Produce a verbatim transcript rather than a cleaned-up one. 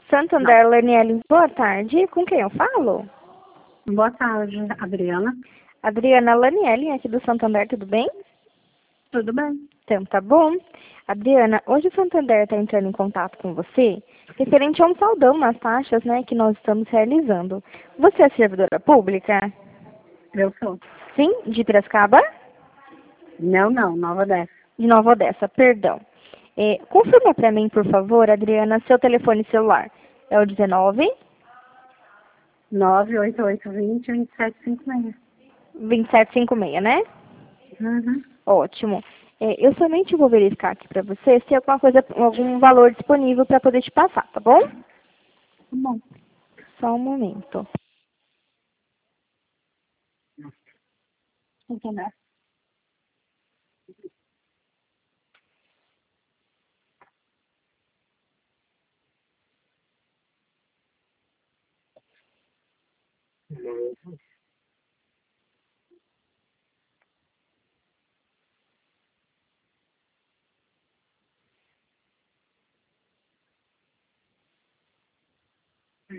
Santander, Laniele, boa tarde. Com quem eu falo? Boa tarde, Adriana. Adriana Laniele, aqui do Santander, tudo bem? Tudo bem? Então, tá bom. Adriana, hoje o Santander está entrando em contato com você, referente a um saldão nas taxas, né, que nós estamos realizando. Você é servidora pública? Eu sou. Sim, de Piracicaba? Não, não, Nova Odessa. De Nova Odessa, perdão. É, confirma para mim, por favor, Adriana, seu telefone celular. É o dezenove, nove oito oito dois zero, dois sete cinco seis. vinte e sete cinquenta e seis, né? Uhum. Ótimo. É, eu somente vou verificar aqui para você se tem alguma coisa, algum valor disponível para poder te passar, tá bom? Tá bom. Só um momento. Entendeu?